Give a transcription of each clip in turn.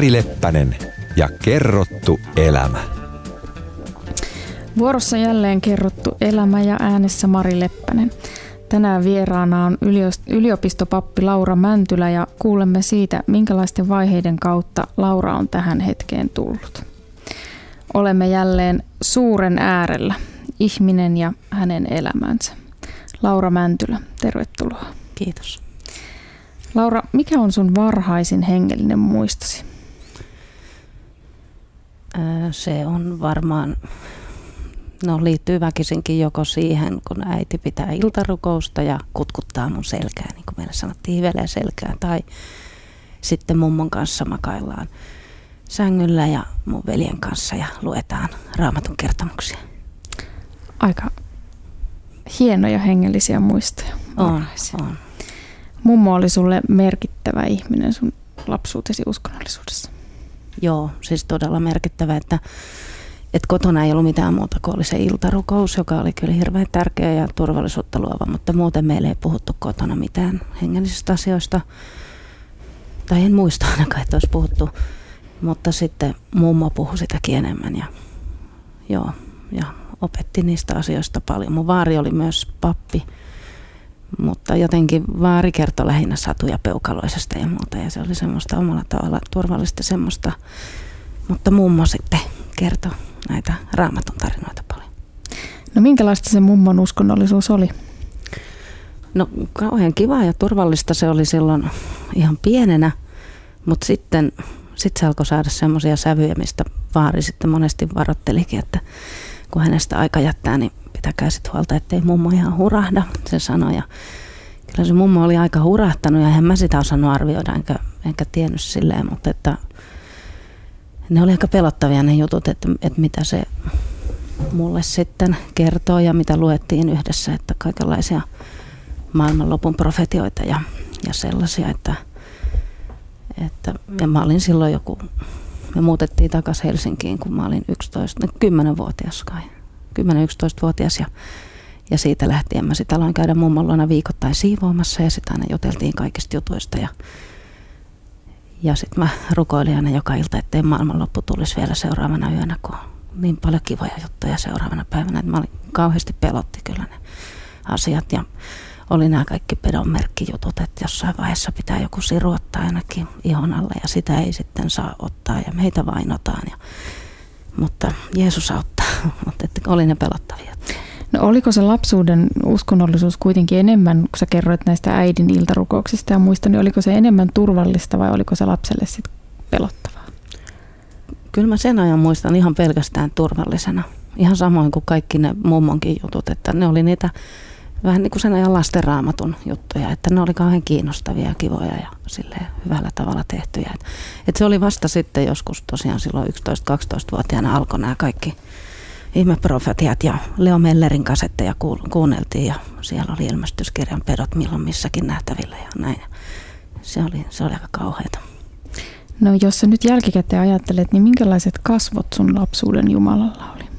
Mari Leppänen ja kerrottu elämä. Vuorossa jälleen kerrottu elämä ja äänessä Mari Leppänen. Tänään vieraana on yliopistopappi Laura Mäntylä ja kuulemme siitä, minkälaisten vaiheiden kautta Laura on tähän hetkeen tullut. Olemme jälleen suuren äärellä, ihminen ja hänen elämänsä. Laura Mäntylä, tervetuloa. Kiitos. Laura, mikä on sun varhaisin hengellinen muistosi? Se on varmaan, liittyy väkisinkin joko siihen, kun äiti pitää iltarukousta ja kutkuttaa mun selkää, niin kuin meillä sanottiin, hivelee selkään. Tai sitten mummon kanssa makaillaan sängyllä ja mun veljen kanssa ja luetaan Raamatun kertomuksia. Aika hienoja hengellisiä muistoja. On. Mummo oli sulle merkittävä ihminen sun lapsuutesi uskonnollisuudessa. Joo, siis todella merkittävä, että kotona ei ollut mitään muuta kuin oli se iltarukous, joka oli kyllä hirveän tärkeä ja turvallisuutta luova, mutta muuten meillä ei puhuttu kotona mitään hengellisistä asioista. Tai en muista ainakaan, että olisi puhuttu, mutta sitten mummo puhui sitäkin enemmän ja opetti niistä asioista paljon. Mun vaari oli myös pappi, mutta jotenkin vaari kertoi lähinnä satuja peukaloisesta ja muuta ja se oli semmoista omalla tavalla turvallista semmoista, mutta mummo sitten kertoi näitä Raamatun tarinoita paljon. No minkälaista se mummon uskonnollisuus oli? No kauhean kiva ja turvallista se oli silloin ihan pienenä, mutta sitten se alkoi saada semmoisia sävyjä, mistä vaari sitten monesti varoittelikin, että kun hänestä aika jättää, niin pitäkää sitten huolta, ettei mummo ihan hurahda, se sanoi. Ja kyllä se mummo oli aika hurahtanut ja en mä sitä osannut arvioida, enkä tiennyt silleen, mutta että ne oli aika pelottavia ne jutut, että mitä se mulle sitten kertoo ja mitä luettiin yhdessä, että kaikenlaisia maailmanlopun profetioita ja sellaisia, että ja mä olin silloin me muutettiin takaisin Helsinkiin, kun mä olin 10-vuotias kai. 10-11-vuotias ja siitä lähtien mä sit aloin käydä mummon luona viikoittain siivoamassa ja sitten aina juteltiin kaikista jutuista ja sitten mä rukoilin aina joka ilta, ettei maailmanloppu tulisi vielä seuraavana yönä, kun niin paljon kivoja juttuja seuraavana päivänä, että mä olin kauheasti pelotti kyllä ne asiat ja oli nämä kaikki pedonmerkkijutut, että jossain vaiheessa pitää joku siru ottaa ainakin ihon alle ja sitä ei sitten saa ottaa ja meitä vainotaan. Mutta Jeesus auttaa, mutta oli ne pelottavia. No oliko se lapsuuden uskonnollisuus kuitenkin enemmän, kun sä kerroit näistä äidin iltarukouksista ja muista, niin oliko se enemmän turvallista vai oliko se lapselle sitten pelottavaa? Kyllä mä sen ajan muistan ihan pelkästään turvallisena. Ihan samoin kuin kaikki ne mummonkin jutut, että ne oli niitä vähän niin kuin sen ajan lasten Raamatun juttuja, että ne oli kauhean kiinnostavia ja kivoja ja silleen hyvällä tavalla tehtyjä. Et se oli vasta sitten joskus tosiaan silloin 11-12-vuotiaana alkoi nämä kaikki ihmeprofetiat ja Leo Mellerin kasetteja kuunneltiin ja siellä oli ilmestyskirjan pedot milloin missäkin nähtävillä ja näin. Se oli aika kauheata. No jos sä nyt jälkikäteen ajattelet, niin minkälaiset kasvot sun lapsuuden Jumalalla oli?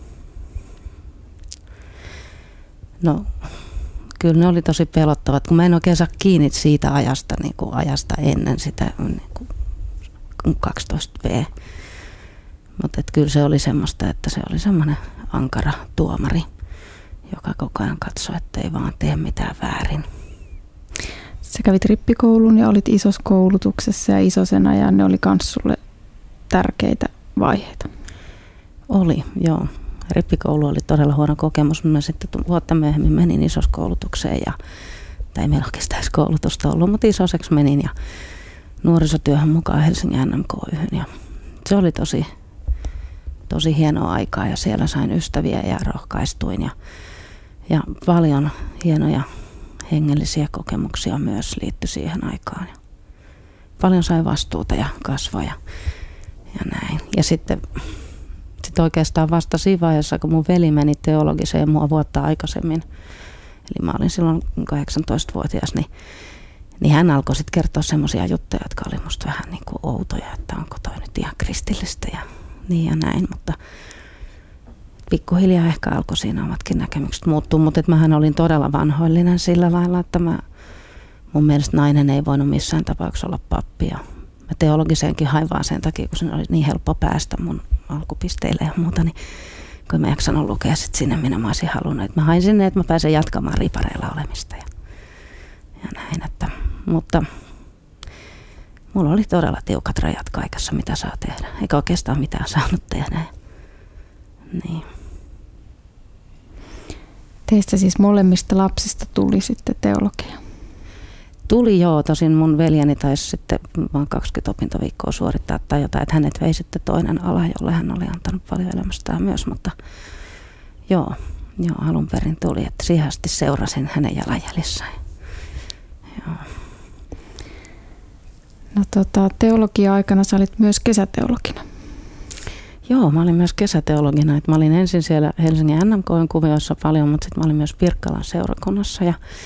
No kyllä ne oli tosi pelottavat, kun mä en oikein saa kiinni siitä ajasta, niin kuin ajasta ennen sitä niin kuin 12V. Mutta kyllä se oli semmoista, että se oli semmoinen ankara tuomari, joka koko ajan katsoi, että ei vaan tee mitään väärin. Sä kävit rippikoulun ja olit isossa koulutuksessa ja isosena ja ne oli kans sulle tärkeitä vaiheita. Oli, joo. Rippikoulu oli todella huono kokemus. Mä sitten vuotta myöhemmin menin isoskoulutukseen tai ei meillä oikeastaan koulutusta ollut, mutta isoseksi menin ja nuorisotyöhön mukaan Helsingin NMK:hyn ja se oli tosi hienoa aikaa ja siellä sain ystäviä ja rohkaistuin ja paljon hienoja hengellisiä kokemuksia myös liittyi siihen aikaan. Paljon sai vastuuta ja kasvoja ja näin. Ja sitten oikeastaan vasta siinä vaiheessa, kun mun veli meni teologiseen mua vuotta aikaisemmin, eli mä olin silloin 18-vuotias, niin hän alkoi sitten kertoa semmoisia juttuja, jotka oli musta vähän niin kuin outoja, että onko toi nyt ihan kristillistä ja niin ja näin, mutta pikkuhiljaa ehkä alkoi siinä omatkin näkemykset muuttua, mutta mähän olin todella vanhoillinen sillä lailla, että mun mielestä nainen ei voinut missään tapauksessa olla pappi ja mä teologiseenkin hain vaan sen takia, kun se oli niin helppo päästä mun alkupisteille ja muuta, niin kun mä jaksanut lukea sit sinne, minä mä olisin halunnut. Että mä hain sinne, että mä pääsen jatkamaan ripareilla olemista ja näin. Mutta mulla oli todella tiukat rajat kaikessa, mitä saa tehdä. Eikä oikeastaan mitään saanut tehdä. Niin. Teistä siis molemmista lapsista tuli sitten teologia? Tuli joo, tosin mun veljeni taisi sitten vaan 20 opintoviikkoa suorittaa tai jotain, että hänet vei sitten toinen ala, jolle hän oli antanut paljon elämästään myös, mutta joo, alun perin tuli, että siihen asti seurasin hänen jalanjäljessään. Joo. No teologia-aikana sä olit myös kesäteologina. Joo, mä olin myös kesäteologina, että mä olin ensin siellä Helsingin NMK:n kuvioissa paljon, mutta sitten mä olin myös Pirkkalan seurakunnassa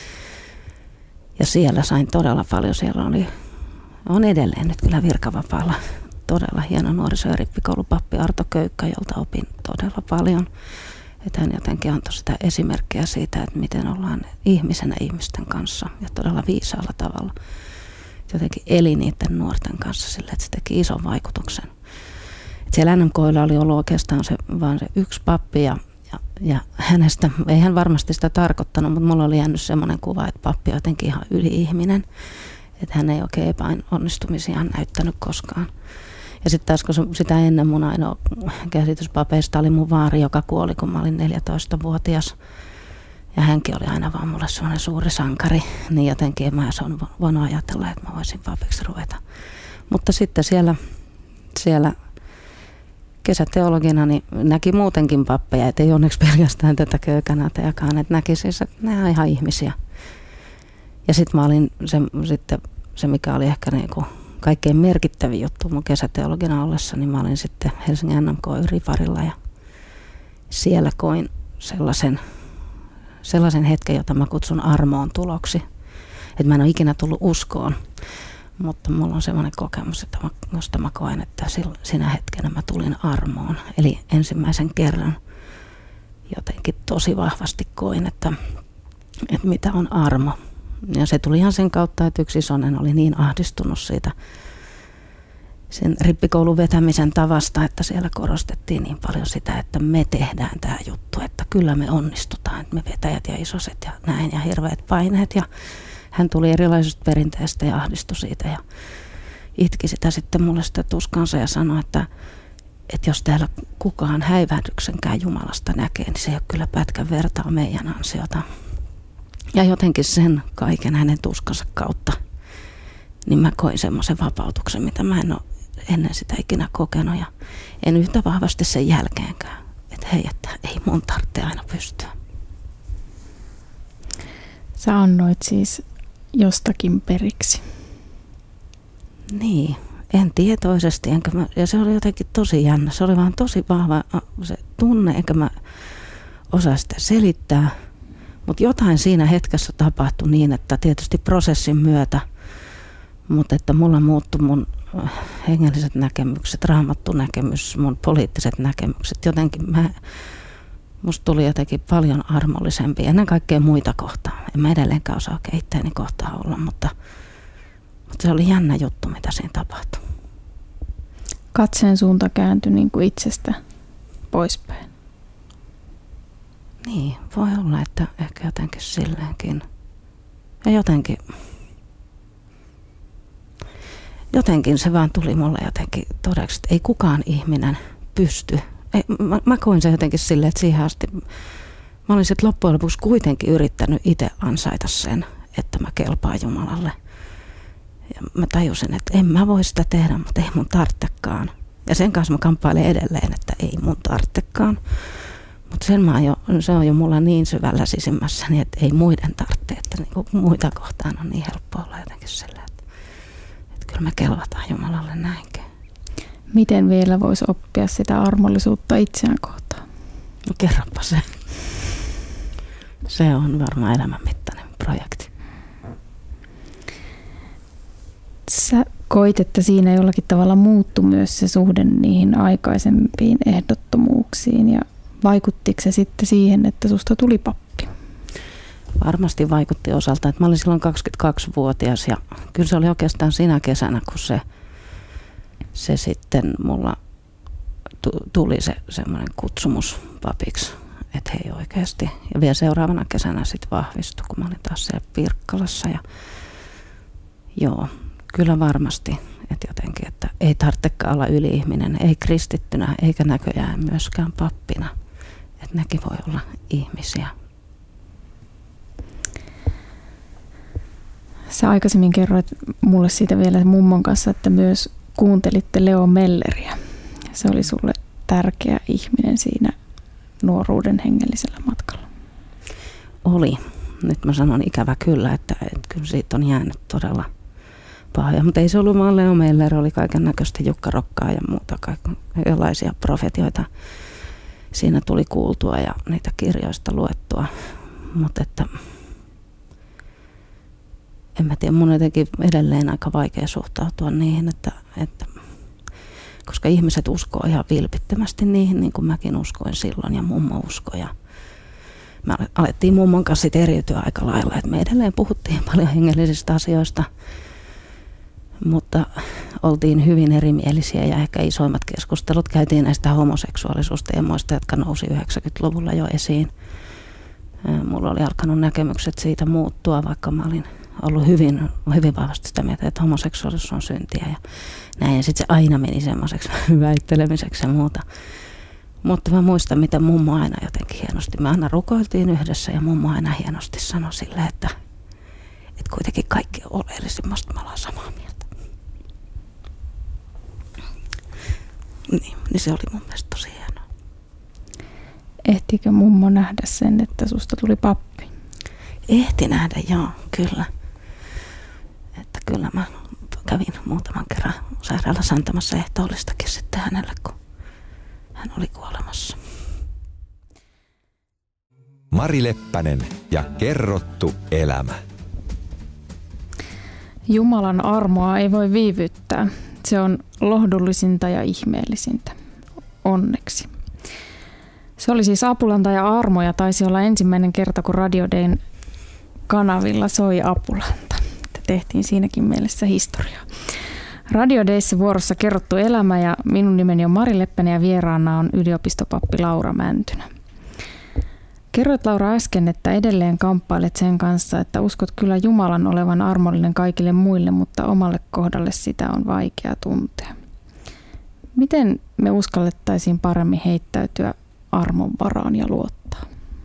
ja siellä sain todella paljon. Siellä on edelleen nyt kyllä virkavapaalla todella hieno nuoriso- ja rippikoulupappi Arto Köykkä, jolta opin todella paljon. Että hän jotenkin antoi sitä esimerkkiä siitä, että miten ollaan ihmisenä ihmisten kanssa ja todella viisaalla tavalla. Jotenkin eli niiden nuorten kanssa sille, että se teki ison vaikutuksen. Et siellä NMK:lla oli ollut oikeastaan vaan se yksi pappi ja hänestä, ei hän varmasti sitä tarkoittanut, mutta mulla oli jäänyt semmoinen kuva, että pappi on jotenkin ihan yli-ihminen. Että hän ei oikein epäonnistumisia näyttänyt koskaan. Ja sitten taas kun sitä ennen mun ainoa käsitys papeista oli mun vaari, joka kuoli, kun mä olin 14-vuotias. Ja hänkin oli aina vaan mulle semmoinen suuri sankari. Niin jotenkin en mä voinut ajatella, että mä voisin papiksi ruveta. Mutta sitten siellä kesäteologina niin näki muutenkin pappeja, että ei onneksi pelkästään tätä köykänätäjäkaan, että näki siis, että nämä on ihan ihmisiä. Ja sitten mä olin se, mikä oli ehkä niinku kaikkein merkittävin juttu mun kesäteologina ollessa, niin mä olin sitten Helsingin NMK-riparilla ja siellä koin sellaisen hetken, jota mä kutsun armoon tuloksi. Että mä en ole ikinä tullut uskoon, mutta mulla on semmoinen kokemus, josta mä koen, että sinä hetkenä mä tulin armoon. Eli ensimmäisen kerran jotenkin tosi vahvasti koin, että mitä on armo. Ja se tuli ihan sen kautta, että yksi isonen oli niin ahdistunut siitä sen rippikoulun vetämisen tavasta, että siellä korostettiin niin paljon sitä, että me tehdään tämä juttu, että kyllä me onnistutaan, että me vetäjät ja isoset ja näin ja hirveät paineet. Ja hän tuli erilaisista perinteistä ja ahdistui siitä ja itki sitä sitten mulle sitä tuskansa ja sanoi, että jos täällä kukaan häivähdyksenkään Jumalasta näkee, niin se ei ole kyllä pätkän vertaa meidän ansiota. Ja jotenkin sen kaiken hänen tuskansa kautta, niin mä koin semmoisen vapautuksen, mitä mä en ole ennen sitä ikinä kokenut. Ja en yhtä vahvasti sen jälkeenkään. Että hei, että ei mun tarvitse aina pystyä. Sä annoit siis jostakin periksi. Niin, en tietoisesti. Ja se oli jotenkin tosi jännä. Se oli vaan tosi vahva se tunne, enkä mä osaa sitä selittää. Mutta jotain siinä hetkessä tapahtui niin, että tietysti prosessin myötä, mutta että mulla muuttui mun hengelliset näkemykset, raamattu näkemys, mun poliittiset näkemykset. Jotenkin musta tuli jotenkin paljon armollisempi, ennen kaikkea muita kohtaan. En mä edelleenkään osaa oikein itseäni kohtaan olla, mutta se oli jännä juttu, mitä siinä tapahtui. Katseen suunta kääntyi niin kuin itsestä poispäin. Niin, voi olla, että ehkä jotenkin silleenkin. Ja jotenkin se vaan tuli mulle jotenkin todeksi, että ei kukaan ihminen pysty. Mä koin sen jotenkin silleen, että siihen asti mä olin sitten loppujen lopuksi kuitenkin yrittänyt itse ansaita sen, että mä kelpaan Jumalalle. Ja mä tajusin, että en mä voi sitä tehdä, mutta ei mun tarvitsekaan. Ja sen kanssa mä kamppailen edelleen, että ei mun tarvitsekaan. Mutta se on jo mulla niin syvällä sisimmässäni, että ei muiden tarvitse, että niinku muita kohtaan on niin helppo olla jotenkin sillä, että kyllä me kelvataan Jumalalle näinkin. Miten vielä voisi oppia sitä armollisuutta itseään kohtaan? No kerropa se. Se on varmaan elämän mittainen projekti. Sä koit, että siinä jollakin tavalla muuttui myös se suhde niihin aikaisempiin ehdottomuuksiin ja vaikuttiko se sitten siihen, että susta tuli pappi? Varmasti vaikutti osalta, että mä olin silloin 22-vuotias ja kyllä se oli oikeastaan siinä kesänä, kun se se sitten mulla tuli se semmoinen kutsumus papiksi, että hei oikeasti. Ja vielä seuraavana kesänä sitten vahvistui, kun mä olin taas siellä Pirkkalassa. Ja joo, kyllä varmasti, että jotenkin, että ei tarvitsekaan olla yli-ihminen, ei kristittynä eikä näköjään myöskään pappina. Että nekin voi olla ihmisiä. Sä aikaisemmin kerroit mulle siitä vielä mummon kanssa, että myös kuuntelitte Leo Melleriä. Se oli sulle tärkeä ihminen siinä nuoruuden hengellisellä matkalla. Oli. Nyt mä sanon ikävä kyllä, että kyllä siitä on jäänyt todella pahoja. Mutta ei se ollut vaan Leo Meller, oli kaiken näköistä jukkarokkaa ja muuta kaikenlaisia profetioita. Siinä tuli kuultua ja niitä kirjoista luettua. Mutta että en mä tiedä, mun on jotenkin edelleen aika vaikea suhtautua niihin, että koska ihmiset uskoo ihan vilpittömästi niihin, niin kuin mäkin uskoin silloin ja mummo uskoi. Ja me alettiin mummon kanssa sit eriytyä aika lailla, että me edelleen puhuttiin paljon hengellisistä asioista, mutta oltiin hyvin erimielisiä ja ehkä isoimmat keskustelut käytiin näistä homoseksuaalisuusteemoista, jotka nousi 90-luvulla jo esiin. Mulla oli alkanut näkemykset siitä muuttua, vaikka mä olin ollut hyvin vahvasti sitä mieltä, että homoseksuaalisuus on syntiä ja näin. Ja sitten se aina meni semmoiseksi väittelemiseksi ja muuta. Mutta mä muistan, miten mummo aina jotenkin hienosti. Me aina rukoiltiin yhdessä ja mummo aina hienosti sanoi silleen, että kuitenkin kaikki oleellisimmasta me ollaan samaa mieltä. Niin se oli mun mielestä tosi hienoa. Ehtikö mummo nähdä sen, että susta tuli pappi? Ehti nähdä, joo, kyllä. Että kyllä mä kävin muutaman kerran sairaalassa antamassa ehtoollistakin sitten hänelle, kun hän oli kuolemassa. Mari Leppänen ja kerrottu elämä. Jumalan armoa ei voi viivyttää. Se on lohdullisinta ja ihmeellisintä. Onneksi. Se oli siis Apulanta ja Armo ja taisi olla ensimmäinen kerta, kun Radio Dayn kanavilla soi Apulanta. Tehtiin siinäkin mielessä historiaa. Radio Dayssä vuorossa kerrottu elämä ja minun nimeni on Mari Leppänen ja vieraana on yliopistopappi Laura Mäntynä. Kerroit Laura äsken, että edelleen kamppailet sen kanssa, että uskot kyllä Jumalan olevan armollinen kaikille muille, mutta omalle kohdalle sitä on vaikea tuntea. Miten me uskallettaisiin paremmin heittäytyä armon varaan ja luottaa?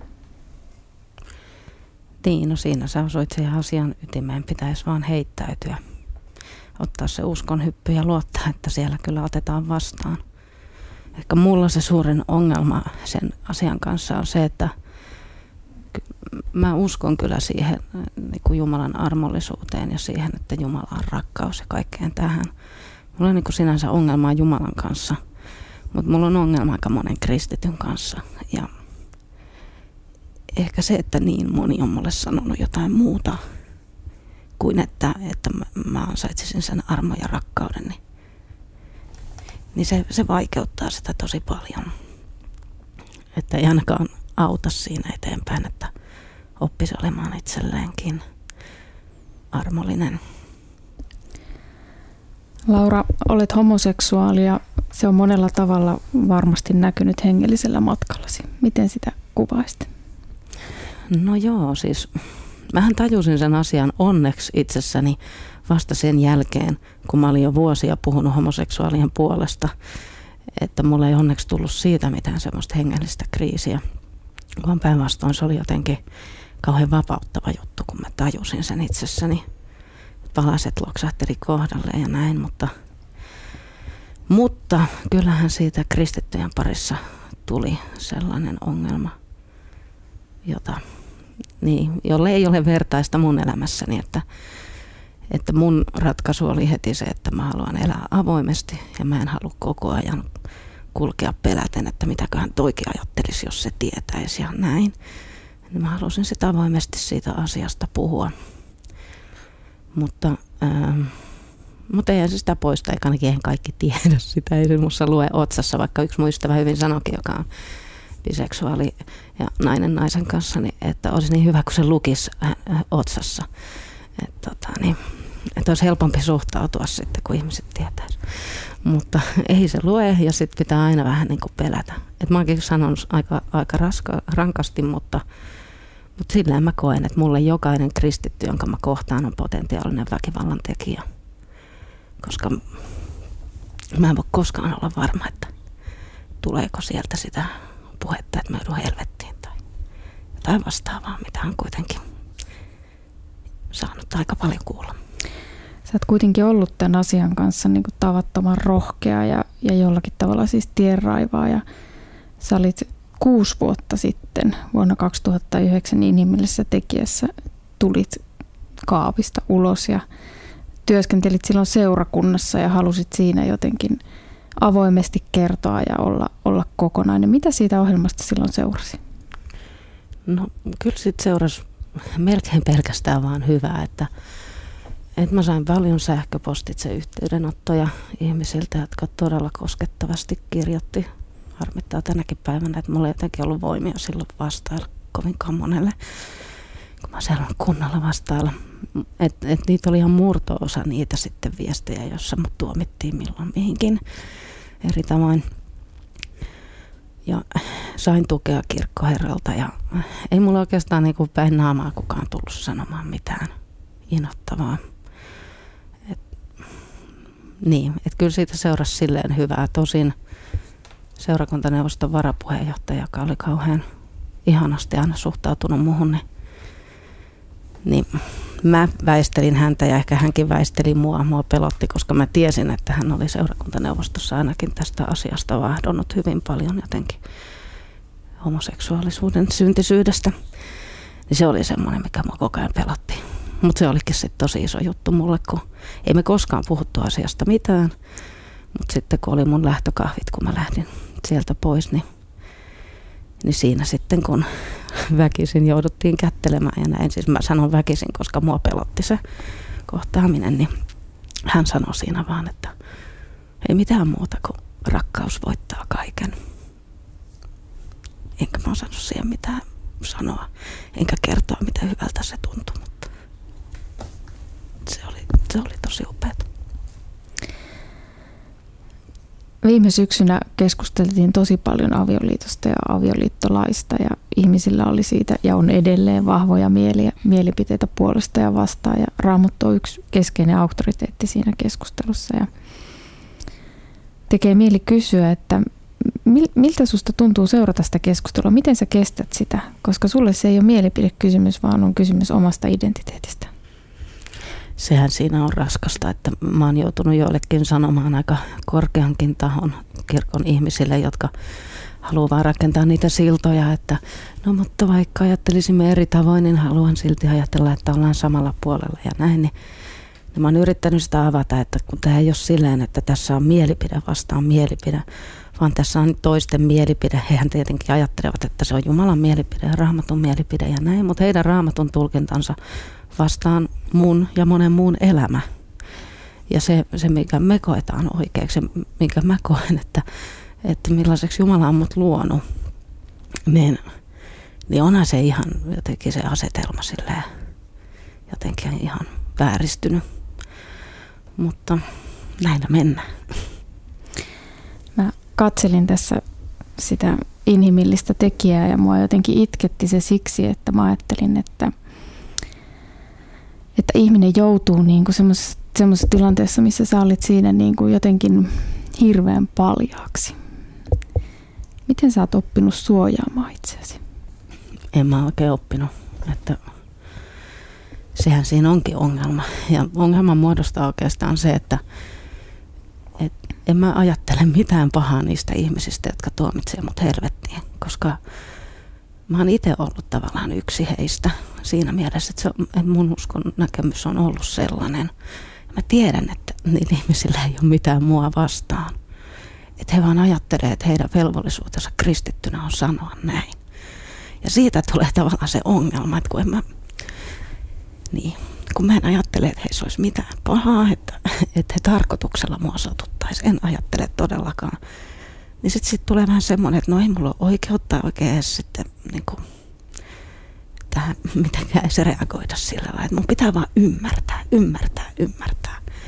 Niin, no siinä sä osuit siihen asian ytimeen, pitäisi vaan heittäytyä. Ottaa se uskon hyppy ja luottaa, että siellä kyllä otetaan vastaan. Ehkä mulla se suurin ongelma sen asian kanssa on se, että mä uskon kyllä siihen niin kuin Jumalan armollisuuteen ja siihen, että Jumala on rakkaus ja kaikkeen tähän. Mulla on niin kuin sinänsä ongelmaa Jumalan kanssa, mutta mulla on ongelma aika monen kristityn kanssa. Ja ehkä se, että niin moni on mulle sanonut jotain muuta kuin että mä ansaitsisin sen armon ja rakkauden, niin se vaikeuttaa sitä tosi paljon. Että ei ainakaan auta siinä eteenpäin, että oppisi olemaan itselleenkin armollinen. Laura, olet homoseksuaali ja se on monella tavalla varmasti näkynyt hengellisellä matkallasi. Miten sitä kuvaisit? No joo, siis mähän tajusin sen asian onneksi itsessäni vasta sen jälkeen, kun mä olin jo vuosia puhunut homoseksuaalien puolesta, että mulla ei onneksi tullut siitä mitään semmoista hengellistä kriisiä, vaan päinvastoin se oli jotenkin kauhean vapauttava juttu, kun mä tajusin sen itsessäni. Palaset loksahteli kohdalleen ja näin, mutta kyllähän siitä kristittyjen parissa tuli sellainen ongelma, jolle ei ole vertaista mun elämässäni, että mun ratkaisu oli heti se, että mä haluan elää avoimesti ja mä en halua koko ajan kulkea peläten, että mitäköhän toikin ajattelisi, jos se tietäisi ja näin. Mä halusin sitä avoimesti siitä asiasta puhua. Mutta eihän se sitä poista, eikä ainakin kaikki tiedä sitä, ei se musta lue otsassa, vaikka yksi mun ystävä hyvin sanoikin, joka on biseksuaali ja naisen kanssa, niin että olisi niin hyvä, kun se lukisi otsassa. Että olisi helpompi suhtautua sitten, kun ihmiset tietäisi. Mutta ei se lue ja sitten pitää aina vähän niin kuin pelätä. Et mä oonkin sanonut aika rankasti, mutta silleen mä koen, että mulle jokainen kristitty, jonka mä kohtaan, on potentiaalinen väkivallan tekijä. Koska mä en voi koskaan olla varma, että tuleeko sieltä sitä puhetta, että mä joudun helvettiin tai jotain vastaavaa, mitä on kuitenkin saanut aika paljon kuulla. Sä oot kuitenkin ollut tämän asian kanssa niin kuin tavattoman rohkea ja jollakin tavalla siis tienraivaa. Ja sä olit 6 vuotta sitten, vuonna 2009 inhimillisessä tekijässä, tulit kaapista ulos ja työskentelit silloin seurakunnassa ja halusit siinä jotenkin avoimesti kertoa ja olla kokonainen. Mitä siitä ohjelmasta silloin seurasi? No kyllä siitä seurasi melkein pelkästään vaan hyvää, että mä sain paljon sähköpostitse yhteydenottoja ihmisiltä, jotka todella koskettavasti kirjoitti. Harmittaa tänäkin päivänä, että mulla ei jotenkin ollut voimia silloin vastailla kovinkaan monelle, kun mä siellä kunnolla vastailla. Et niitä oli ihan murto-osa niitä sitten viestejä, jossa mut tuomittiin milloin mihinkin eri tavoin. Ja sain tukea kirkkoherralta ja ei mulla oikeastaan niinku päin naamaa kukaan tullut sanomaan mitään inhottavaa. Et kyllä siitä seurasi silleen hyvää. Tosin seurakuntaneuvoston varapuheenjohtaja, joka oli kauhean ihanasti aina suhtautunut muhun, niin mä väistelin häntä ja ehkä hänkin väisteli mua. Mua pelotti, koska mä tiesin, että hän oli seurakuntaneuvostossa ainakin tästä asiasta vahdonnut hyvin paljon jotenkin homoseksuaalisuuden syntisyydestä. Niin se oli semmoinen, mikä mua koko ajan pelotti. Mutta se olikin sitten tosi iso juttu mulle, kun ei me koskaan puhuttu asiasta mitään. Mutta sitten kun oli mun lähtökahvit, kun mä lähdin sieltä pois, niin siinä sitten kun väkisin jouduttiin kättelemään ja näin. Siis mä sanon väkisin, koska mua pelotti se kohtaaminen, niin hän sanoi siinä vaan, että ei mitään muuta kuin rakkaus voittaa kaiken. Enkä mä osannut siihen mitään sanoa, enkä kertoa, miten hyvältä se tuntui, mutta se oli tosi upeata. Viime syksynä keskusteltiin tosi paljon avioliitosta ja avioliittolaista ja ihmisillä oli siitä ja on edelleen vahvoja mielipiteitä puolesta ja vastaan ja Raamattu on yksi keskeinen auktoriteetti siinä keskustelussa ja tekee mieli kysyä, että miltä susta tuntuu seurata sitä keskustelua, miten sä kestät sitä, koska sulle se ei ole mielipidekysymys, vaan on kysymys omasta identiteetistä. Sehän siinä on raskasta, että mä oon joutunut joillekin sanomaan aika korkeankin tahon kirkon ihmisille, jotka haluaa vaan rakentaa niitä siltoja, että no mutta vaikka ajattelisimme eri tavoin, niin haluan silti ajatella, että ollaan samalla puolella ja näin. Niin mä oon yrittänyt sitä avata, että kun tämä ei ole silleen, että tässä on mielipide vastaan mielipide, vaan tässä on toisten mielipide. Hehän tietenkin ajattelevat, että se on Jumalan mielipide ja Raamatun mielipide ja näin, mutta heidän Raamatun tulkintansa vastaan mun ja monen muun elämä. Ja se mikä me koetaan oikeaksi, minkä mä koen, että millaiseksi Jumala on mut luonut, niin onhan se ihan jotenkin se asetelma silleen jotenkin ihan vääristynyt. Mutta näillä mennään. Mä katselin tässä sitä inhimillistä tekijää ja mua jotenkin itketti se siksi, että mä ajattelin, että ihminen joutuu niin kuin semmoisessa tilanteessa, missä sä olit siinä niin kuin jotenkin hirveän paljaaksi. Miten sä oot oppinut suojaamaan itseäsi? En mä oikein oppinut, että sehän siinä onkin ongelma. Ja ongelman muodostaa oikeastaan se, että en mä ajattele mitään pahaa niistä ihmisistä, jotka tuomitsee mut helvettiin, koska mä oon itse ollut tavallaan yksi heistä siinä mielessä, että mun uskon näkemys on ollut sellainen. Mä tiedän, että niillä ihmisillä ei ole mitään mua vastaan. Että he vaan ajattelee, että heidän velvollisuutensa kristittynä on sanoa näin. Ja siitä tulee tavallaan se ongelma, että kun mä en ajattele, että heissä olisi mitään pahaa, että he tarkoituksella mua satuttaisi. En ajattele todellakaan. Niin sitten tulee vähän semmoinen, että no ei mulla ole oikeutta oikein edes sitten niin kuin tähän mitenkään edes reagoida sillä lailla. Että mun pitää vaan ymmärtää.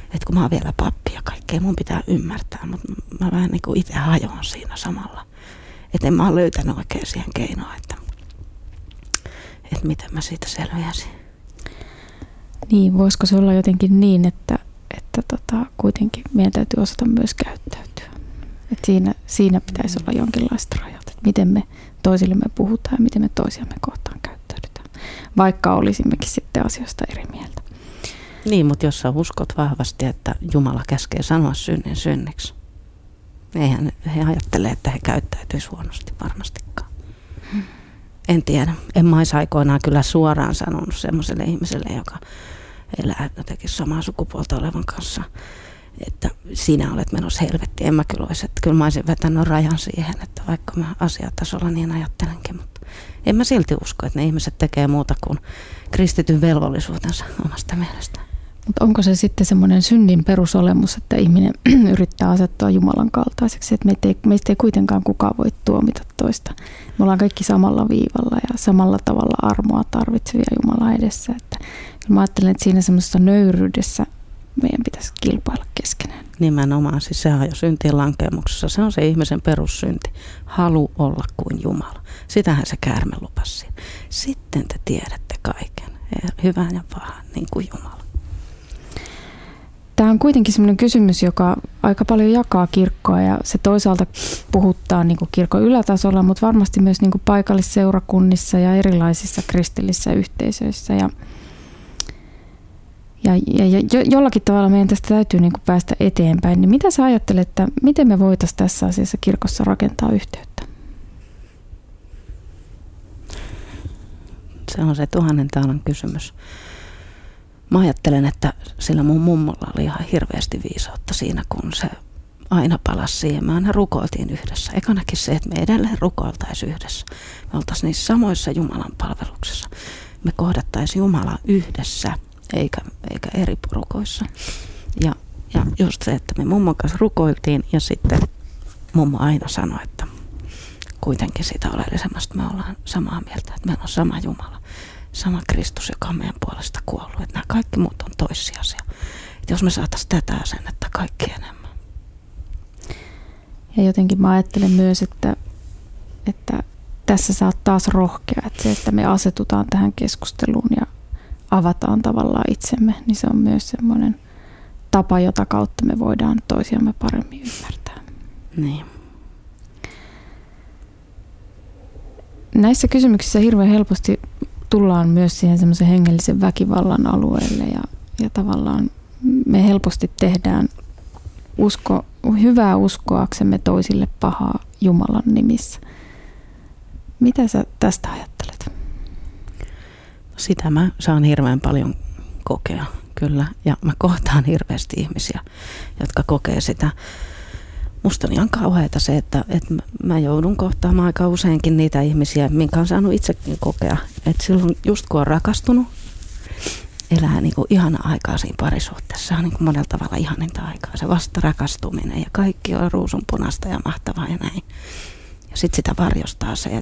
että kun mä oon vielä pappi ja kaikkea mun pitää ymmärtää, mutta mä vähän niin kuin itse hajoan siinä samalla. Että en mä oon löytänyt oikein siihen keinoa, että miten mä siitä selviäisin. Niin, voisiko se olla jotenkin niin, että kuitenkin meidän täytyy osata myös käyttäytyä. Että siinä pitäisi olla jonkinlaiset rajat, että miten me toisillemme puhutaan ja miten me toisiamme kohtaan käyttäydytään, vaikka olisimmekin sitten asioista eri mieltä. Niin, mutta jos sä uskot vahvasti, että Jumala käskee sanoa synnin synniksi, eihän he ajattele, että he käyttäytyisi huonosti varmastikaan. En tiedä. En mä olisi aikoinaan kyllä suoraan sanonut semmoiselle ihmiselle, joka elää jotenkin samaa sukupuolta olevan kanssa, että sinä olet menossa helvettiin. En mä kyllä olisi. Että kyllä mä olisin vetänyt rajan siihen, että vaikka mä asiatasolla niin ajattelenkin, mutta en mä silti usko, että ne ihmiset tekee muuta kuin kristityn velvollisuutensa omasta mielestään. Mutta onko se sitten semmoinen synnin perusolemus, että ihminen yrittää asettua Jumalan kaltaiseksi, että meistä ei kuitenkaan kukaan voi tuomita toista. Me ollaan kaikki samalla viivalla ja samalla tavalla armoa tarvitsevia Jumalan edessä. Että mä ajattelen, että siinä semmoisessa nöyryydessä meidän pitäisi kilpailla keskenään. Nimenomaan, siis sehän on jo syntien lankemuksessa. Se on se ihmisen perussynti. Halu olla kuin Jumala. Sitähän se käärme lupasi siinä. Sitten te tiedätte kaiken, hyvän ja pahan, niin kuin Jumala. Tämä on kuitenkin sellainen kysymys, joka aika paljon jakaa kirkkoa ja se toisaalta puhuttaa niin kuin kirkon ylätasolla, mutta varmasti myös niin kuin paikallisseurakunnissa ja erilaisissa kristillisissä yhteisöissä. Ja jollakin tavalla meidän tästä täytyy niin kuin päästä eteenpäin. Niin mitä sä ajattelet, että miten me voitaisiin tässä asiassa kirkossa rakentaa yhteyttä? Se on se 1000 taalan kysymys. Mä ajattelen, että sillä mun mummolla oli ihan hirveästi viisautta siinä, kun se aina palasi siihen. Me aina rukoiltiin yhdessä. Ekanakin se, että me edelleen rukoiltaisiin yhdessä. Me oltaisiin niissä samoissa Jumalan palveluksessa. Me kohdattaisiin Jumala yhdessä, eikä eri porukoissa. Ja just se, että me mummon kanssa rukoiltiin ja sitten mummo aina sanoi, että kuitenkin sitä oleellisemmasta me ollaan samaa mieltä, että meillä on sama Jumala. Sama Kristus, joka on meidän puolesta kuollut. Että nämä kaikki muut on toissijaisia. Että jos me saataisiin tätä asennetta kaikki enemmän. Ja jotenkin mä ajattelen myös, että tässä sä oot taas rohkea. Että se, että me asetutaan tähän keskusteluun ja avataan tavallaan itsemme, niin se on myös semmoinen tapa, jota kautta me voidaan toisiamme paremmin ymmärtää. Niin. Näissä kysymyksissä hirveän helposti tullaan myös siihen semmoisen hengellisen väkivallan alueelle ja tavallaan me helposti tehdään hyvää uskoaksemme toisille pahaa Jumalan nimissä. Mitä sä tästä ajattelet? Sitä mä saan hirveän paljon kokea, kyllä. Ja mä kohtaan hirveästi ihmisiä, jotka kokee sitä. Musta on ihan kauheata se, että mä joudun kohtaamaan aika useinkin niitä ihmisiä, minkä on saanut itsekin kokea. Että silloin just kun on rakastunut, elää niin kuin ihana aikaa siinä parisuhteessa. Se on niin kuin monella tavalla ihaninta aikaa, se vasta rakastuminen ja kaikki on ruusunpunaista ja mahtavaa ja näin. Ja sitten sitä varjostaa se,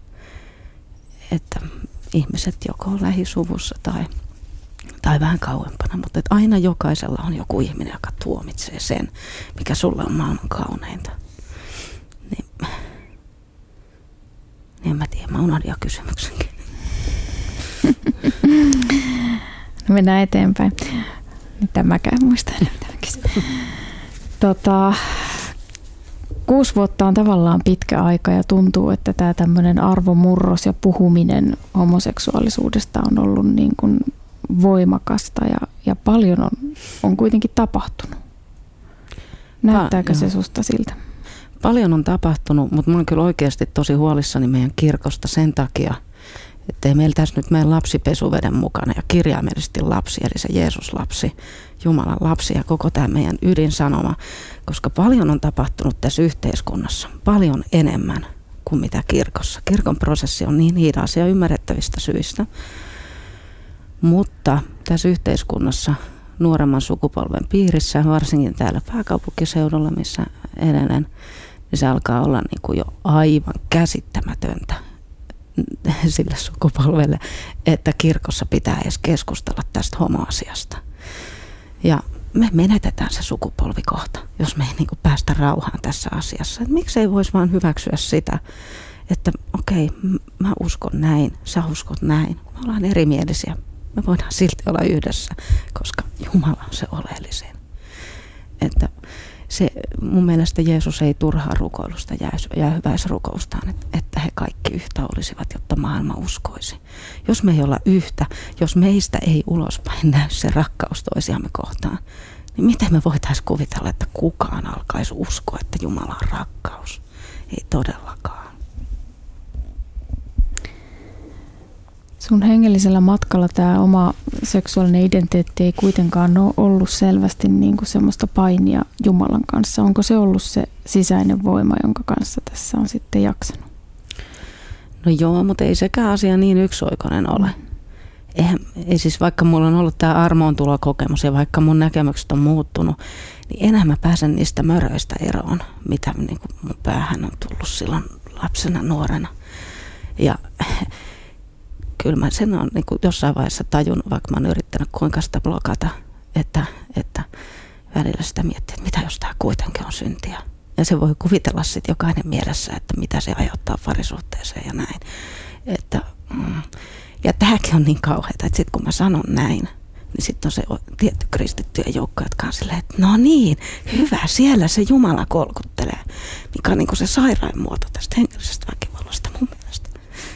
että ihmiset joko on lähisuvussa tai vähän kauempana, mutta että aina jokaisella on joku ihminen, joka tuomitsee sen, mikä sulla on maailman kauneinta. Niin en mä tiedä, mä unohdin jo kysymyksenkin. No mennään eteenpäin. Mitä mäkään muistan. 6 vuotta on tavallaan pitkä aika ja tuntuu, että tämä tämmöinen arvomurros ja puhuminen homoseksuaalisuudesta on ollut niin kuin voimakasta ja paljon on kuitenkin tapahtunut. Näyttääkö se susta siltä? Paljon on tapahtunut, mutta mä oon kyllä oikeasti tosi huolissani meidän kirkosta sen takia, että ei meillä tässä nyt mene lapsi pesuveden mukana ja kirjaimellisesti lapsi, eli se Jeesus-lapsi, Jumalan lapsi ja koko tämä meidän ydinsanoma, koska paljon on tapahtunut tässä yhteiskunnassa, paljon enemmän kuin mitä kirkossa. Kirkon prosessi on niin hidas ja ymmärrettävistä syistä, mutta tässä yhteiskunnassa nuoremman sukupolven piirissä, varsinkin täällä pääkaupunkiseudulla, missä edellinen, niin se alkaa olla niin kuin jo aivan käsittämätöntä sille sukupolvelle, että kirkossa pitää edes keskustella tästä homoasiasta. Ja me menetetään se sukupolvi kohta, jos me ei niin kuin päästä rauhaan tässä asiassa. Et miksei voisi vaan hyväksyä sitä, että okei, mä uskon näin, sä uskot näin. Me ollaan erimielisiä. Me voidaan silti olla yhdessä, koska Jumala on se oleellisin. Että se, mun mielestä Jeesus ei turhaa rukoilusta jäähyväisi rukoustaan, että he kaikki yhtä olisivat, jotta maailma uskoisi. Jos me ei olla yhtä, jos meistä ei ulospäin näy se rakkaus toisiamme kohtaan, niin miten me voitaisiin kuvitella, että kukaan alkaisi uskoa, että Jumala on rakkaus? Ei todellakaan. Sun hengellisellä matkalla tämä oma seksuaalinen identiteetti ei kuitenkaan ole ollut selvästi niin kuin semmoista painia Jumalan kanssa. Onko se ollut se sisäinen voima, jonka kanssa tässä on sitten jaksanut? No joo, mutta ei sekään asia niin yksioikoinen ole. Ei siis, vaikka mulla on ollut tämä armoontulokokemus ja vaikka mun näkemykset on muuttunut, niin enää mä pääsen niistä möröistä eroon, mitä niin kuin mun päähän on tullut silloin lapsena, nuorena. Ja kyllä mä sen on niin kuin jossain vaiheessa tajunnut, vaikka mä oon yrittänyt kuinka sitä blokata, että välillä sitä miettii, että mitä jos tämä kuitenkin on syntiä. Ja se voi kuvitella sitten jokainen mielessä, että mitä se aiheuttaa parisuhteeseen ja näin. Ja tämäkin on niin kauheata, että sitten kun mä sanon näin, niin sitten on se tietty kristittyjen joukko, jotka on silleen, että no niin, hyvä, siellä se Jumala kolkuttelee, mikä on niin kuin se sairain muoto tästä hengellisestä väkivallasta mun mielestä.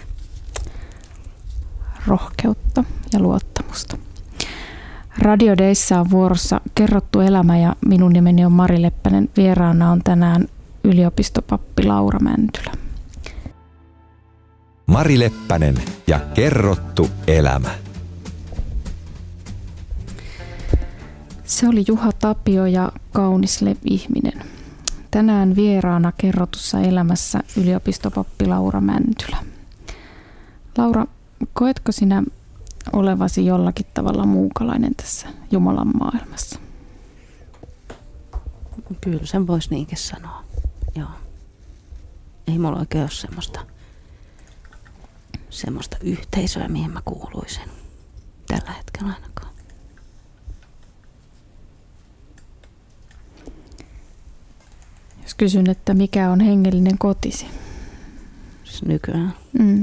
Rohkeutta ja luottamusta. Radio Dayssa on vuorossa Kerrottu elämä ja minun nimeni on Mari Leppänen. Vieraana on tänään yliopistopappi Laura Mäntylä. Mari Leppänen ja Kerrottu elämä. Se oli Juha Tapio ja Kaunis ihminen. Tänään vieraana Kerrotussa elämässä yliopistopappi Laura Mäntylä. Laura, koetko sinä olevasi jollakin tavalla muukalainen tässä Jumalan maailmassa? Kyllä sen voisi niinkin sanoa, joo. Ei mulla oikein ole semmoista yhteisöä, mihin mä kuuluisin. Tällä hetkellä ainakaan. Jos kysyn, että mikä on hengellinen kotisi? Siis nykyään.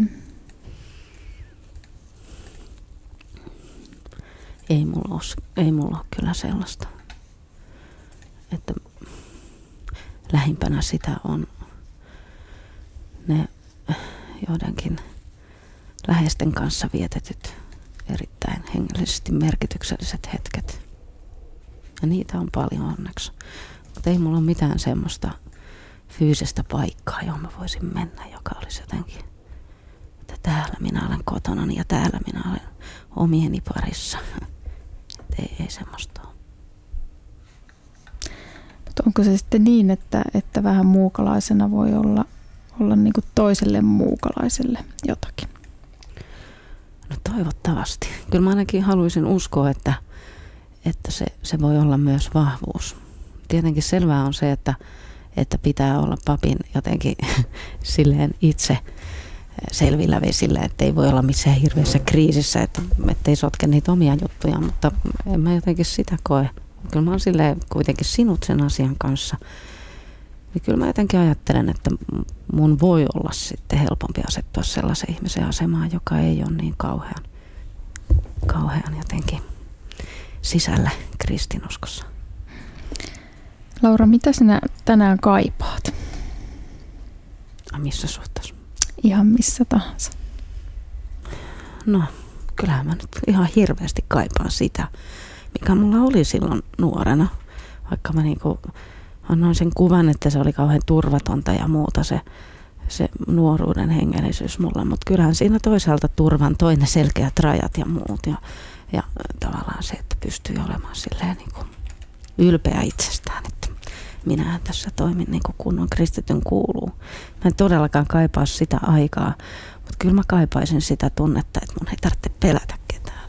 Ei mulla ole kyllä sellaista. Että lähimpänä sitä on ne joidenkin läheisten kanssa vietetyt erittäin hengellisesti merkitykselliset hetket. Ja niitä on paljon onneksi. Mutta ei mulla ole mitään semmoista fyysistä paikkaa, johon mä voisin mennä, joka olisi jotenkin, että täällä minä olen kotonani ja täällä minä olen omieni parissa. Ei semmoista ole. Mutta onko se sitten niin, että vähän muukalaisena voi olla niin kuin toiselle muukalaiselle jotakin? No toivottavasti. Kyllä mä ainakin haluaisin uskoa, että se voi olla myös vahvuus. Tietenkin selvää on se, että pitää olla papin jotenkin silleen itse selvillä vesillä, että ei voi olla missään hirveässä kriisissä, ettei sotke niitä omia juttuja, mutta en mä jotenkin sitä koe. Kyllä mä oon silleen kuitenkin sinut sen asian kanssa. Niin kyllä mä jotenkin ajattelen, että mun voi olla sitten helpompi asettua sellaisen ihmisen asemaan, joka ei ole niin kauhean jotenkin sisällä kristinuskossa. Laura, mitä sinä tänään kaipaat? Missä suhteessa? Ihan missä tahansa. No, kyllähän mä nyt ihan hirveästi kaipaan sitä, mikä mulla oli silloin nuorena. Vaikka mä niinku annoin sen kuvan, että se oli kauhean turvatonta ja muuta se nuoruuden hengellisyys mulla. Mutta kyllähän siinä toisaalta turvan toi ne selkeät rajat ja muut. Ja tavallaan se, että pystyy olemaan silleen niinku ylpeä itsestään, että minähän tässä toimin niin kuin kunnon kristityn kuuluu. Mä en todellakaan kaipaa sitä aikaa, mutta kyllä mä kaipaisin sitä tunnetta, että mun ei tarvitse pelätä ketään.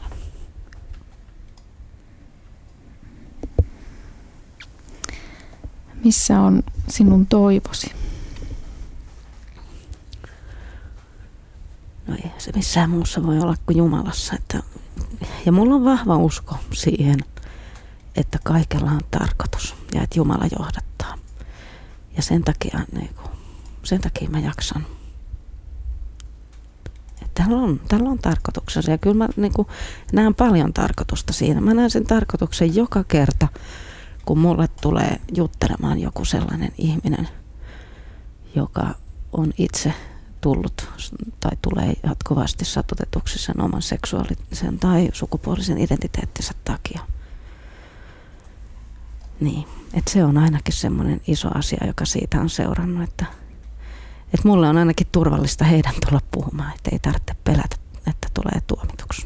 Missä on sinun toivosi? No ei se missään muussa voi olla kuin Jumalassa. Ja mulla on vahva usko siihen, että kaikella on tarkoitus ja että Jumala johdattaa. Ja sen takia mä jaksan. Tällä on tarkoituksensa ja kyllä mä näen paljon tarkoitusta siinä. Mä näen sen tarkoituksen joka kerta, kun mulle tulee juttelemaan joku sellainen ihminen, joka on itse tullut tai tulee jatkuvasti satutetuksi sen oman seksuaalisen tai sukupuolisen identiteettinsä takia. Niin, että se on ainakin semmoinen iso asia, joka siitä on seurannut, että mulle on ainakin turvallista heidän tulla puhumaan, että ei tarvitse pelätä, että tulee tuomituksi.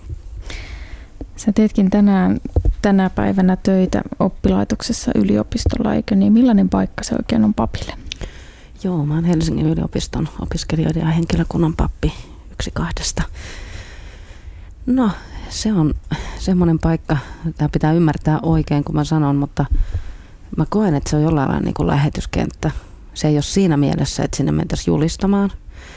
Sä teetkin tänä päivänä töitä oppilaitoksessa yliopistolla, eikö niin? Millainen paikka se oikein on papille? Joo, mä oon Helsingin yliopiston opiskelijoiden ja henkilökunnan pappi 1/2. No, se on semmoinen paikka, tämä pitää ymmärtää oikein, kun mä sanon, mutta mä koen, että se on jollain lailla niin kuin lähetyskenttä. Se ei ole siinä mielessä, että sinne mentäisiin julistamaan.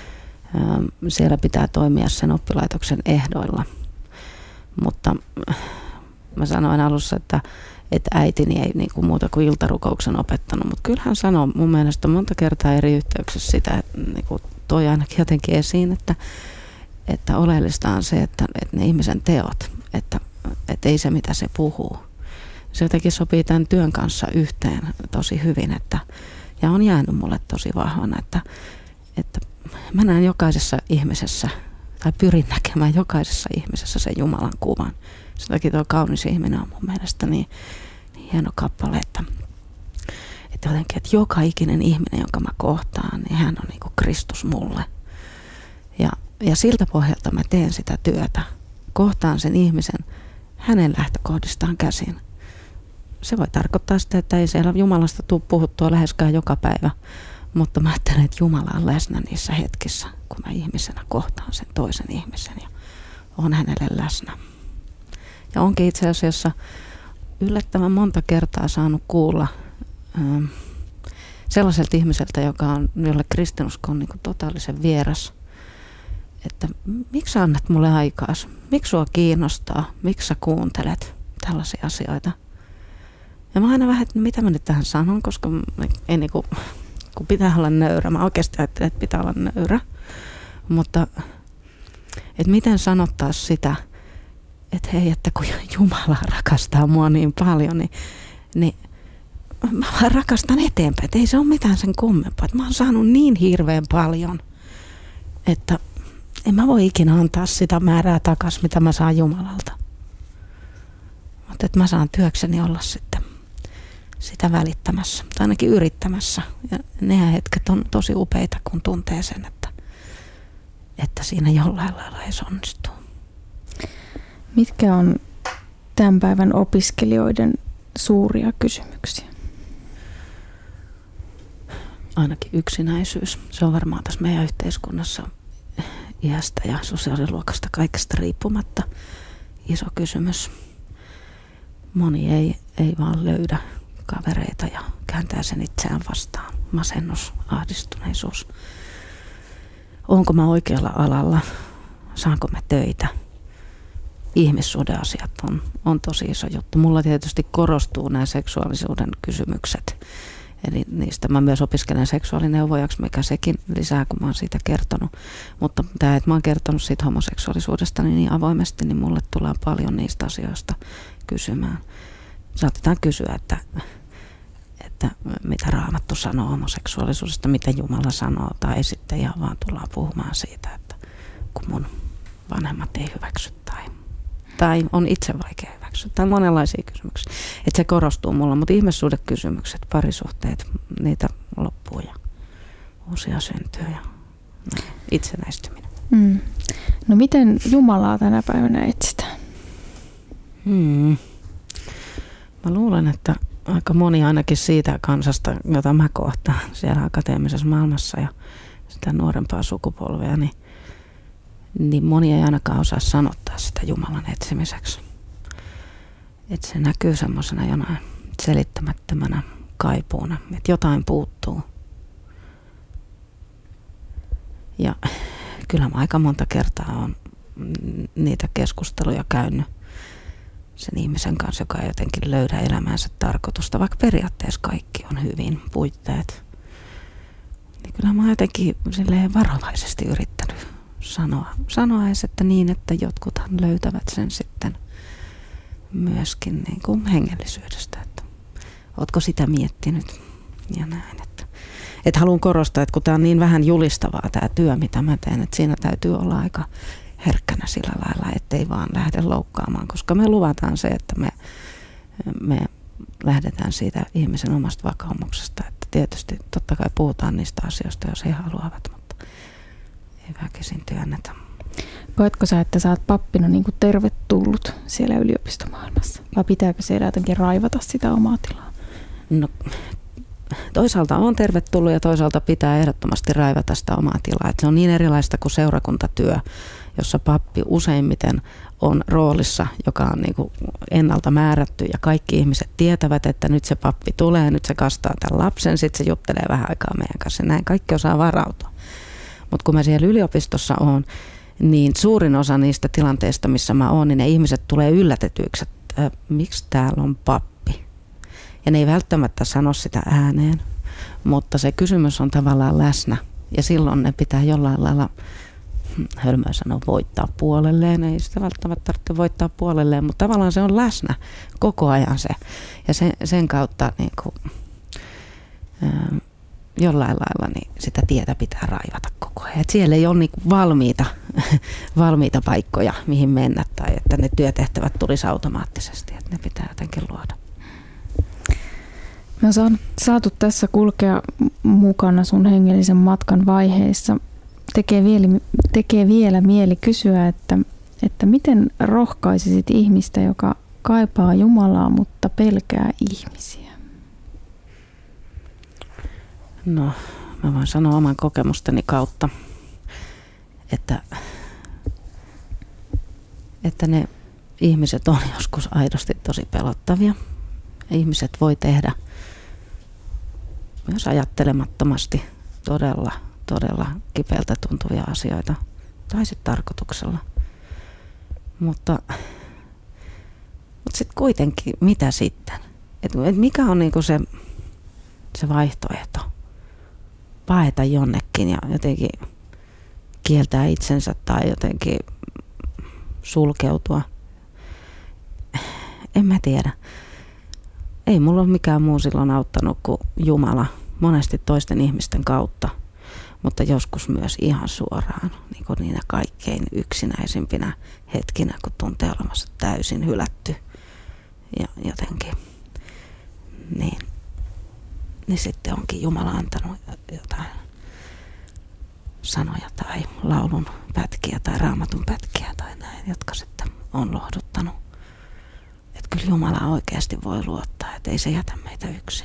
Siellä pitää toimia sen oppilaitoksen ehdoilla. Mutta mä sanoin alussa, että äitini ei niin kuin muuta kuin iltarukouksen opettanut. Mutta kyllä hän sanoo mun mielestä monta kertaa eri yhteyksissä sitä, että niin kuin toi ainakin jotenkin esiin, että oleellista on se, että ne ihmisen teot, että ei se mitä se puhuu. Se jotenkin sopii tämän työn kanssa yhteen tosi hyvin, ja on jäänyt mulle tosi vahvana, että mä näen jokaisessa ihmisessä, tai pyrin näkemään jokaisessa ihmisessä sen Jumalan kuvan. Sen takia tuo kaunis ihminen on mun mielestä niin hieno kappale, että jotenkin, että joka ikinen ihminen, jonka mä kohtaan, niin hän on niin kuin Kristus mulle. Ja siltä pohjalta mä teen sitä työtä. Kohtaan sen ihmisen hänen lähtökohdistaan käsin. Se voi tarkoittaa sitä, että ei siellä Jumalasta tule puhuttua läheskään joka päivä, mutta mä ajattelen, että Jumala on läsnä niissä hetkissä, kun mä ihmisenä kohtaan sen toisen ihmisen ja on hänelle läsnä. Ja onkin itse asiassa yllättävän monta kertaa saanut kuulla sellaiselta ihmiseltä, jolle kristinusko on niin kuin totaalisen vieras, että miksi sä annat mulle aikaas? Miksi sua kiinnostaa? Miksi sä kuuntelet tällaisia asioita? Ja mä aina vähän, että mitä mä nyt tähän sanon, koska ei niinku, kun pitää olla nöyrä. Mä oikeasti ajattelen, että pitää olla nöyrä. Mutta että miten sanottaisiin sitä, että hei, että kun Jumala rakastaa mua niin paljon, niin mä vaan rakastan eteenpäin. Että ei se ole mitään sen kummempaa. Että mä oon saanut niin hirveän paljon, että en mä voi ikinä antaa sitä määrää takaisin, mitä mä saan Jumalalta. Mutta että mä saan työkseni olla sitten sitä välittämässä, tai ainakin yrittämässä. Ja nehän hetket on tosi upeita, kun tuntee sen, että siinä jollain lailla edes onnistuu. Mitkä on tämän päivän opiskelijoiden suuria kysymyksiä? Ainakin yksinäisyys. Se on varmaan tässä meidän yhteiskunnassa iästä ja sosiaaliluokasta kaikesta riippumatta iso kysymys. Moni ei vaan löydä kavereita ja kääntää sen itseään vastaan. Masennus, ahdistuneisuus. Onko mä oikealla alalla? Saanko mä töitä? Ihmissuhdeasiat on tosi iso juttu. Mulla tietysti korostuu nämä seksuaalisuuden kysymykset. Eli niistä mä myös opiskelen seksuaalineuvojaksi, mikä sekin lisää, kun mä oon siitä kertonut. Mutta tämä, että mä oon kertonut siitä homoseksuaalisuudesta niin avoimesti, niin mulle tulee paljon niistä asioista kysymään. Saatetaan kysyä, että mitä Raamattu sanoo homoseksuaalisuudesta, mitä Jumala sanoo, tai sitten ihan vaan tullaan puhumaan siitä, että kun mun vanhemmat ei hyväksy tai on itse vaikea hyväksyä. Tai monenlaisia kysymyksiä. Että se korostuu mulla, mutta ihmissuhdekysymykset, parisuhteet, niitä loppuu ja uusia syntyy ja itsenäistyminen. No miten Jumalaa tänä päivänä etsitään? Mä luulen, että aika moni ainakin siitä kansasta, jota mä kohtaan siellä akateemisessa maailmassa ja sitä nuorempaa sukupolvea, niin moni ei ainakaan osaa sanottaa sitä Jumalan etsimiseksi. Että se näkyy semmoisena jonain selittämättömänä kaipuuna, että jotain puuttuu. Ja kyllä mä aika monta kertaa olen niitä keskusteluja käynyt sen ihmisen kanssa, joka ei jotenkin löydä elämänsä tarkoitusta, vaikka periaatteessa kaikki on hyvin puitteet. Niin kyllä mä oon jotenkin silleen varovaisesti yrittänyt sanoa edes, että niin, että jotkuthan löytävät sen sitten myöskin niin kuin hengellisyydestä. Että ootko sitä miettinyt ja näin. Että haluan korostaa, että kun tämä on niin vähän julistavaa tämä työ, mitä mä teen, että siinä täytyy olla aika herkkänä sillä lailla, ettei vaan lähde loukkaamaan, koska me luvataan se, että me lähdetään siitä ihmisen omasta vakaumuksesta. Että tietysti totta kai puhutaan niistä asioista, jos he haluavat, mutta ei väkisin työnnetä. Koetko sä, että sä oot pappina niin kuin tervetullut siellä yliopistomaailmassa? Vai pitääkö siellä jotenkin raivata sitä omaa tilaa? No, toisaalta on tervetullut ja toisaalta pitää ehdottomasti raivata sitä omaa tilaa. Että se on niin erilaista kuin seurakuntatyö, jossa pappi useimmiten on roolissa, joka on niin kuin ennalta määrätty ja kaikki ihmiset tietävät, että nyt se pappi tulee, nyt se kastaa tämän lapsen, sitten se juttelee vähän aikaa meidän kanssa. Näin kaikki osaa varautua. Mutta kun mä siellä yliopistossa oon, niin suurin osa niistä tilanteista, missä mä oon, niin ne ihmiset tulee yllätetyiksi, että miksi täällä on pappi. Ja ne ei välttämättä sano sitä ääneen, mutta se kysymys on tavallaan läsnä. Ja silloin ne pitää jollain lailla, hölmöä sanoa, voittaa puolelleen. Ei sitä välttämättä tarvitse voittaa puolelleen, mutta tavallaan se on läsnä koko ajan se. Ja sen kautta niin kuin, jollain lailla niin sitä tietä pitää raivata koko ajan. Et siellä ei ole niin kuin valmiita paikkoja, mihin mennä, tai että ne työtehtävät tulisi automaattisesti. Että ne pitää jotenkin luoda. Me on saatu tässä kulkea mukana sun hengellisen matkan vaiheissa. Tekee vielä mieli kysyä, että miten rohkaisisit ihmistä, joka kaipaa Jumalaa, mutta pelkää ihmisiä? No, mä voin sanoa oman kokemusteni kautta, että ne ihmiset on joskus aidosti tosi pelottavia. Ihmiset voi tehdä myös ajattelemattomasti todella kipeältä tuntuvia asioita, tai sitten tarkoituksella. Mutta sitten kuitenkin, mitä sitten? Et mikä on niinku se vaihtoehto? Paeta jonnekin ja jotenkin kieltää itsensä tai jotenkin sulkeutua. En mä tiedä. Ei mulla ole mikään muu silloin auttanut kuin Jumala, monesti toisten ihmisten kautta, mutta joskus myös ihan suoraan, niin kuin niinä kaikkein yksinäisimpinä hetkinä, kun tuntee olemassa täysin hylätty ja jotenkin, niin sitten onkin Jumala antanut jotain sanoja tai laulun pätkiä tai raamatun pätkiä tai näin, jotka sitten on lohduttanut. Että kyllä Jumala oikeasti voi luottaa, että ei se jätä meitä yksin.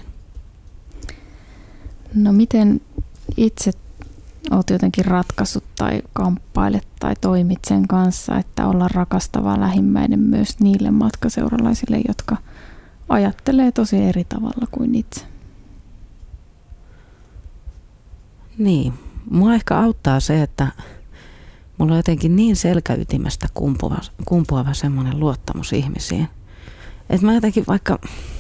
No miten itse olet jotenkin ratkaissut tai kamppailet tai toimit sen kanssa, että olla rakastava lähimmäinen myös niille matkaseuralaisille, jotka ajattelee tosi eri tavalla kuin itse? Niin, mua ehkä auttaa se, että mulla on jotenkin niin selkäytimestä kumpuava semmoinen luottamus ihmisiin. Että mä jotenkin vaikka,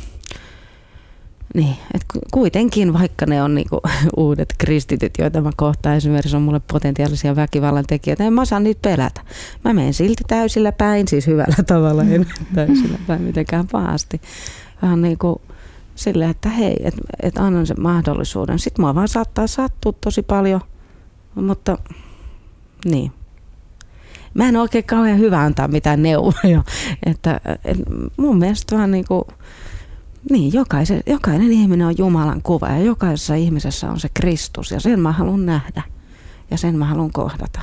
niin, että kuitenkin vaikka ne on niinku uudet kristityt, joita mä kohtaan, esimerkiksi on mulle potentiaalisia väkivallan tekijöitä, en mä saa niitä pelätä. Mä menen silti täysillä päin, siis hyvällä tavalla, en täysillä päin mitenkään pahasti. Vähän niinku silleen, että hei, että annan sen mahdollisuuden. Sitten mua vaan saattaa sattua tosi paljon, mutta niin. Mä en oikein kauhean hyvä antaa mitään neuvoja. Että mun mielestä vaan niin jokainen ihminen on Jumalan kuva ja jokaisessa ihmisessä on se Kristus ja sen mä haluan nähdä ja sen mä haluan kohdata.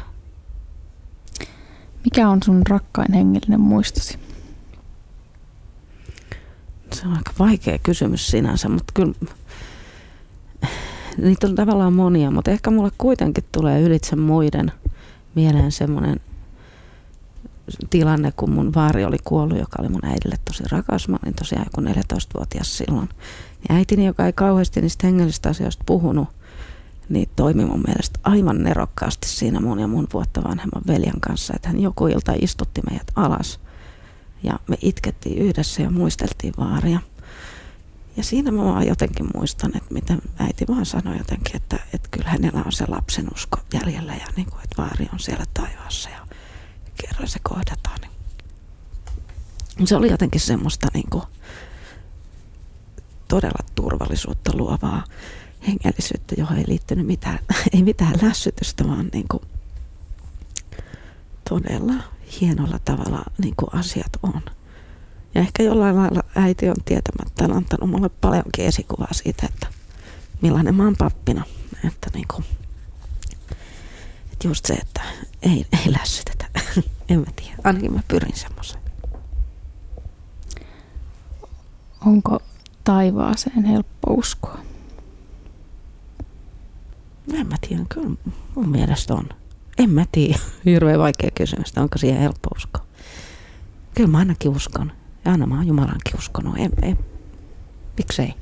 Mikä on sun rakkain hengellinen muistosi? Se on aika vaikea kysymys sinänsä, mutta kyllä niitä on tavallaan monia, mutta ehkä mulle kuitenkin tulee ylitse muiden mieleen semmoinen tilanne, kun mun vaari oli kuollut, joka oli mun äidille tosi rakas. Mä olin tosiaan joku 14-vuotias silloin. Ja äitini, joka ei kauheasti niistä hengellisistä asioista puhunut, niin toimi mun mielestä aivan nerokkaasti siinä mun ja mun vuotta vanhemman veljen kanssa. Että hän joku ilta istutti meidät alas Ja me itkettiin yhdessä ja muisteltiin vaaria. Ja siinä mä vaan jotenkin muistan, että miten äiti vaan sanoi jotenkin, että kyllä hänellä on se lapsen usko jäljellä ja niin kuin, että vaari on siellä taivaassa ja kerran se kohdataan. Niin se oli jotenkin semmoista niin kuin todella turvallisuutta luovaa hengellisyyttä, johon ei liittynyt mitään lässytystä, vaan niin kuin todella hienolla tavalla niin kuin asiat on. Ja ehkä jollain lailla äiti on tietämättä antanut mulle paljonkin esikuvaa siitä, että millainen mä oon pappina. Että niinku, että just se, että ei lässytetä. En mä tiedä. Ainakin mä pyrin semmoiseen. Onko taivaaseen helppo uskoa? En mä tiedä. Kyllä mun mielestä on. En mä tiedä. Hirveän vaikea kysymys. Onko siihen helppo uskoa? Kyllä mä ainakin uskon. Ja aina mä oon Jumalankin uskonut. Miksei?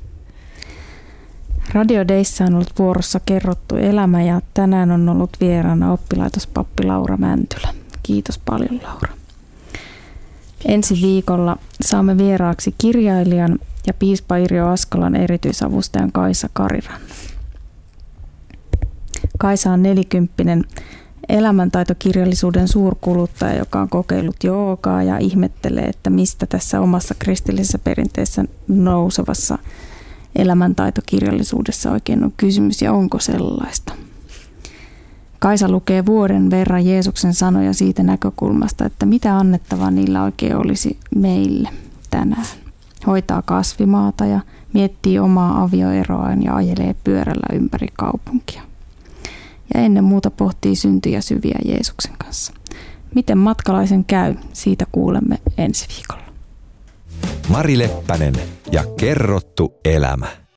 Radio Dayssä on ollut vuorossa Kerrottu elämä ja tänään on ollut vieraana oppilaitospappi Laura Mäntylä. Kiitos paljon, Laura. Ensi viikolla saamme vieraaksi kirjailijan ja piispa Irjo Askolan erityisavustajan Kaisa Karirannan. Kaisa on 40 elämäntaitokirjallisuuden suurkuluttaja, joka on kokeillut joogaa ja ihmettelee, että mistä tässä omassa kristillisessä perinteessä nousevassa elämäntaitokirjallisuudessa oikein on kysymys ja onko sellaista. Kaisa lukee vuoden verran Jeesuksen sanoja siitä näkökulmasta, että mitä annettavaa niillä oikein olisi meille tänään. Hoitaa kasvimaata ja miettii omaa avioeroaan ja ajelee pyörällä ympäri kaupunkia. Ja ennen muuta pohtii syntiä syviä Jeesuksen kanssa. Miten matkalaisen käy, siitä kuulemme ensi viikolla. Mari Leppänen ja Kerrottu elämä.